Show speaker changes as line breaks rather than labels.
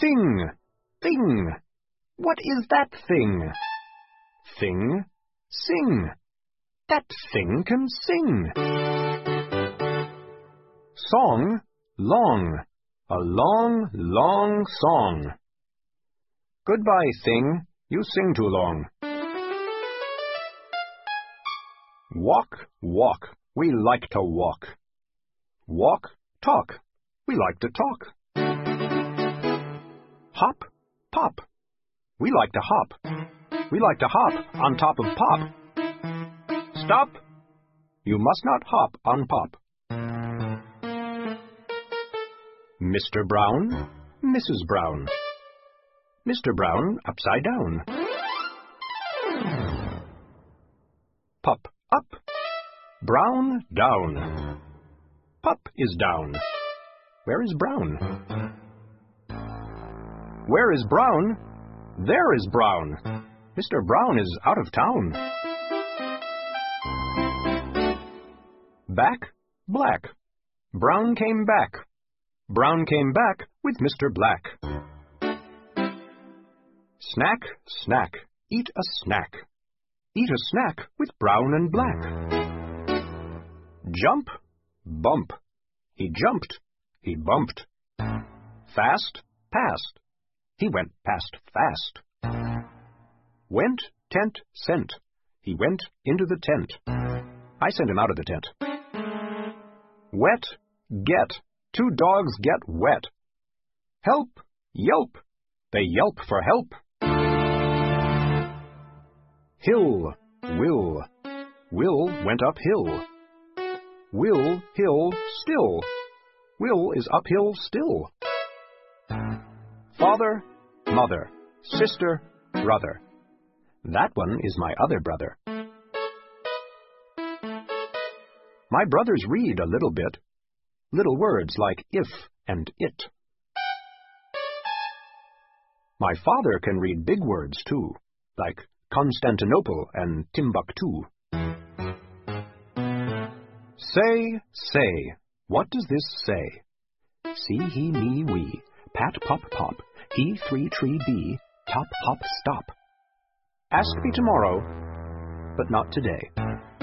Thing, thing. What is that thing? Thing, sing. That thing can sing. Song, long. A long, long song. Goodbye, thing. You sing too long. Walk, walk. We like to walk. Walk, talk. We like to talk. Hop, pop. We like to hop. We like to hop on top of pop. Stop. You must not hop on pop. Mr. Brown, Mrs. Brown. Mr. Brown upside down. Pup up. Brown down. Pup is down. Where is Brown? Where is Brown? There is Brown. Mr. Brown is out of town. Back, black. Brown came back. Brown came back with Mr. Black. Snack, snack. Eat a snack. Eat a snack with Brown and Black. Jump, bump. He jumped. He bumped. Fast, past. He went past fast. Went, tent, sent. He went into the tent. I sent him out of the tent. Wet, get. Two dogs get wet. Help, yelp. They yelp for help. Hill, will. Will went uphill. Will, hill, still. Will is uphill still. Father, mother, sister, brother. That one is my other brother. My brothers read a little bit. Little words like if and it. My father can read big words too, like Constantinople and Timbuktu. Say, say. What does this say? See, he, me, we. Pat, pop, pop. He, three, tree, bee. Top, hop, stop. Ask me tomorrow, but not today.